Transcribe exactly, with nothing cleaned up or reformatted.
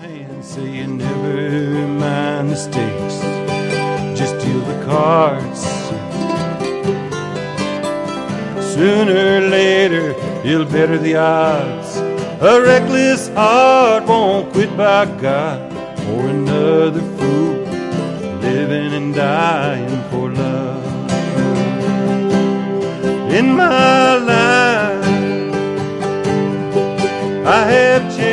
hand, say you never mind the stakes, just deal the cards. Sooner or later, you'll better the odds. A reckless heart won't quit by God, or another fool living and dying for love. In my life, I have changed.